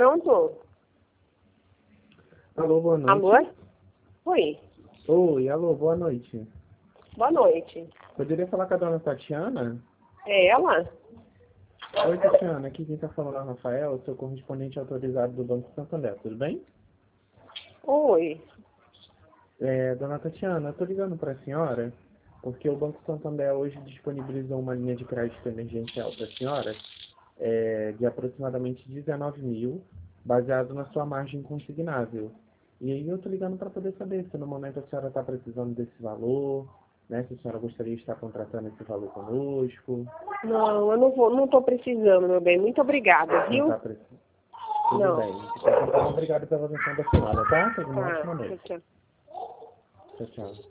Pronto? Alô, boa noite. Alô? Oi. Oi, alô, boa noite. Boa noite. Poderia falar com a dona Tatiana? É ela? Oi, Tatiana, aqui quem está falando é o Rafael, seu correspondente autorizado do Banco Santander, tudo bem? Oi. Dona Tatiana, eu estou ligando para a senhora porque o Banco Santander hoje disponibilizou uma linha de crédito emergencial para a senhora de aproximadamente 19 mil, baseado na sua margem consignável. E aí eu estou ligando para poder saber se no momento a senhora está precisando desse valor, né? Se a senhora gostaria de estar contratando esse valor conosco. Não, eu não tô precisando, meu bem. Muito obrigada, Não viu? está precisando. Tudo Não. bem. Então, obrigado pela atenção da senhora, tá? Tenha uma Tá. ótima Tchau, noite. tchau. Tchau, tchau.